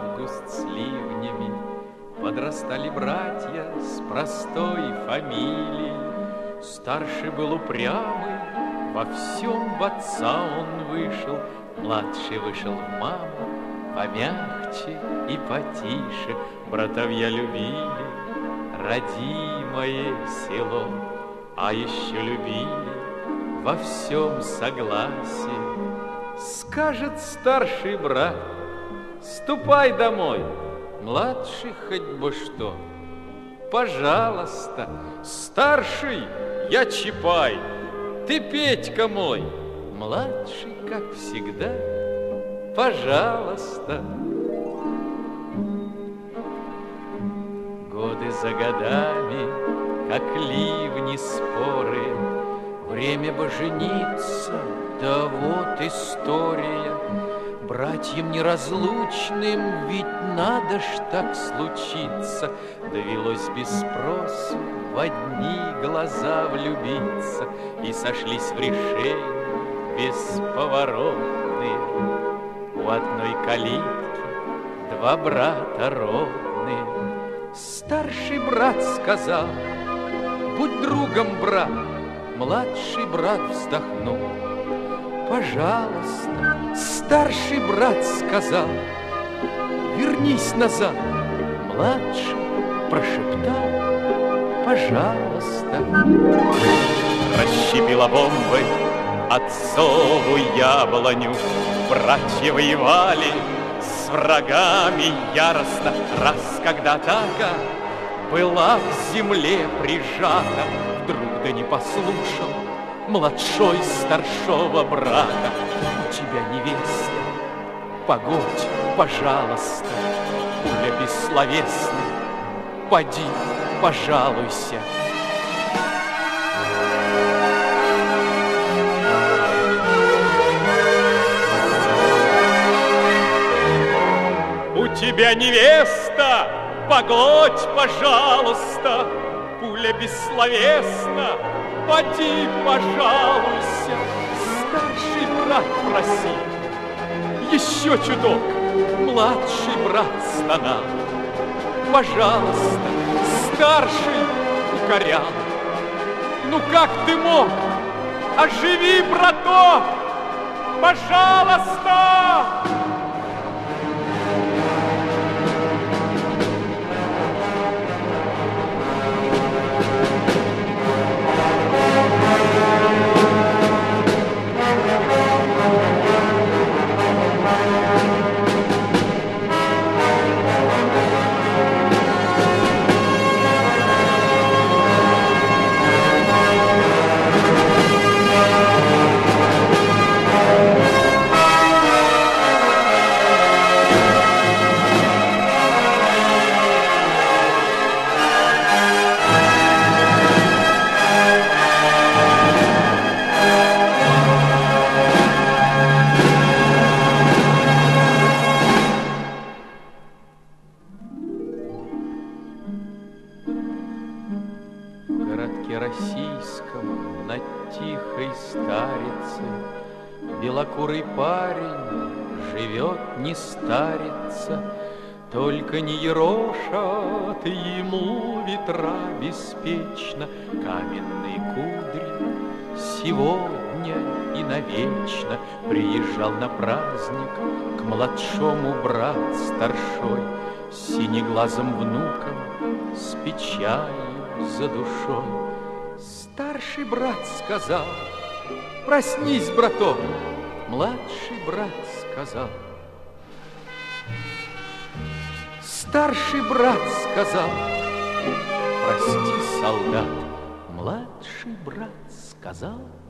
август с ливнями. Подрастали братья с простой фамилией. Старший был упрямый, во всем в отца он вышел. Младший вышел в маму, помягче и потише. Братовья любили родимое село, а еще любили во всем согласии. Скажет старший брат: ступай домой. Младший хоть бы что: пожалуйста. Старший: я Чапай, ты Петька мой. Младший, как всегда: пожалуйста. Годы за годами, как ливни споры. Время бы жениться, да вот история. Братьям неразлучным ведь надо ж так случиться. Довелось без спросу в одни глаза влюбиться. И сошлись в решении бесповоротные. У одной калитки два брата ровные. Старший брат сказал: будь другом, брат. Младший брат вздохнул: пожалуйста. Старший брат сказал: вернись назад. Младший прошептал: пожалуйста. Расщепила бомбой отцову яблоню. Братья воевали с врагами яростно. Раз, когда атака была к земле прижата, вдруг да не послушал младшой старшего брата: у тебя невеста, погодь, пожалуйста. Пуля бессловесная, поди, пожалуйся. У тебя невеста, погодь, пожалуйста. Пуля бессловесна, поди, пожалуйся. Старший брат просил: еще чуток. Младший брат стонал: пожалуйста. Старший укорял: ну как ты мог? Оживи, браток, пожалуйста. Российском над тихой старицей белокурый парень живет, не старится. Только не ерошат ему ветра беспечно каменные кудри. Сегодня и навечно приезжал на праздник к младшому брат старшой, с синеглазым внуком, с печалью за душой. Старший брат сказал: проснись, браток. Младший брат сказал: старший брат сказал: прости, солдат. Младший брат сказал: